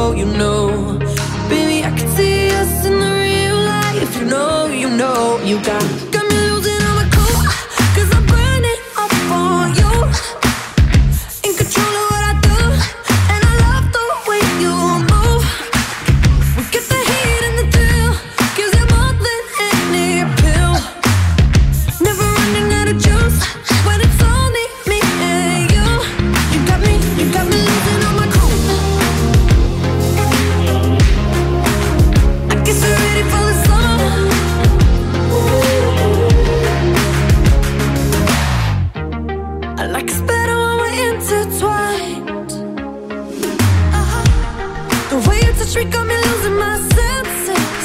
you know. Baby, I can see us in the real life. You know, you got me losing all my cool, 'cause I'm burning up for you. In control of what I do, and I love the way you move. We get the heat and the thrill, 'cause you're more than any pill. Never running out of juice when it's only me and you. You got me losing all my cool. I guess we're ready for the summer. I like us better when we're intertwined. The way you touch me got me losing my senses.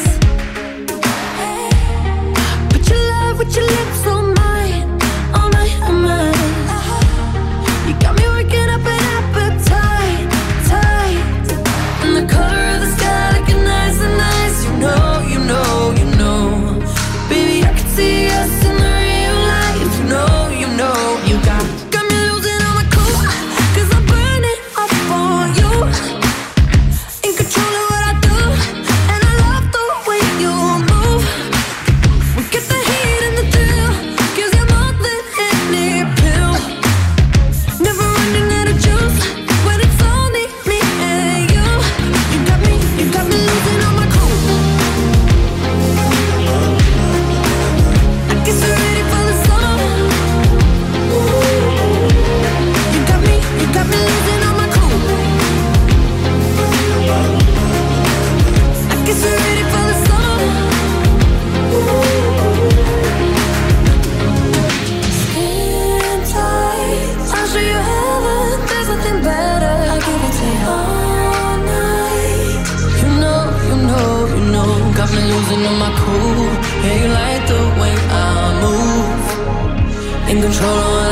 Put your love with your lips on mine, all night, all night. You got me working up an appetite, tight. And the color of the sky looking nice and nice. You know. Baby, I can see us in the real life. You know, you got me losing all my cool, 'cause I'm burning up for you. In control of what I do, and I love the way you move. We get the heat and the thrill, 'cause you're more than any pill. Never running out of juice when it's only me and you. You got me losing all my cool. I guess we're ready for the summer. You got me losing all my cool. I guess we're ready for the summer. Skin tight, I'll show you heaven. There's nothing better. I'll give it to you all night. You know. Got me losing all my cool. Yeah, you like the way I move. In control of